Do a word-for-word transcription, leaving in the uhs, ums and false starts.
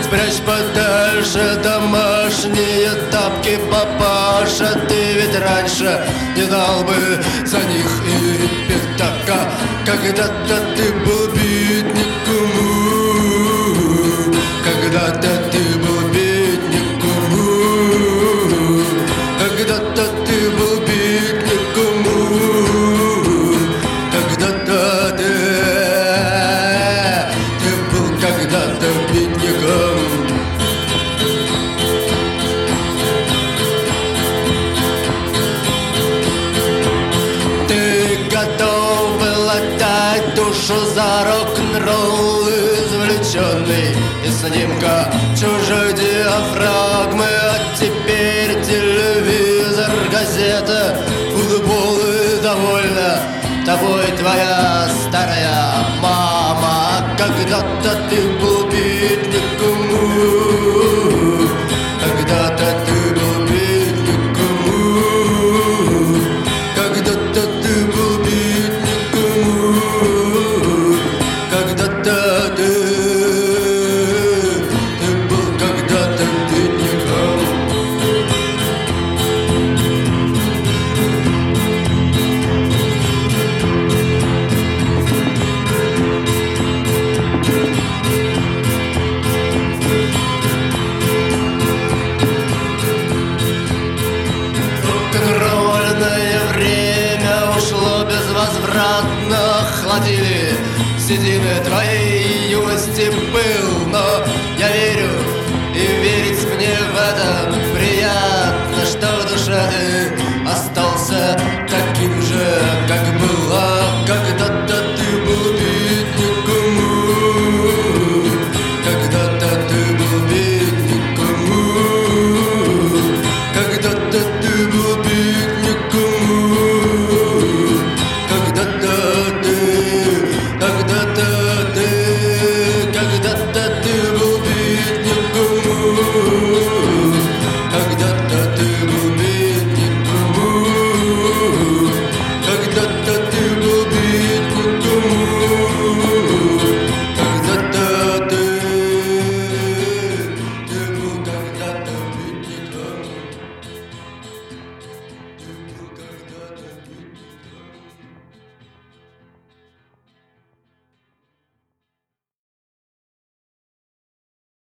Спрячь подальше домашние тапки, папаша. Ты ведь раньше не дал бы за них и пятака. Когда-то ты был бедняком, когда-то ты был бедняком, когда-то ты был бедняком, когда-то ты, ты был когда-то бедняком. Ты готов был отдать душу за рок-н-ролл, извлеченный из снимка чужой диафрагмы. А теперь телевизор, газета, футбол и довольно тобой твоя старая мама. Когда-то ты был бедняком, когда-то ты был бедняком, когда-то ты был бедняком, когда-то ты, ты был когда-то бедняком. Рок-н-ролльное время ушло безвозвратно. Охладили седины твои